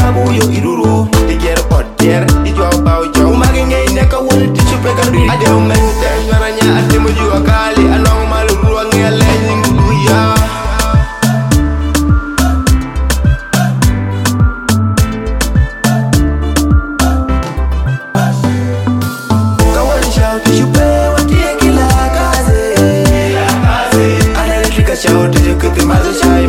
babu yo iruru iger potter ijo baw jaw magi ngay nek wala ti ci pega du ade men te ñoranya ade mo ju akali anong malu ruwa ngele ngu ya kawan shout you pay what you kila kaze ana rika shout you kete mazo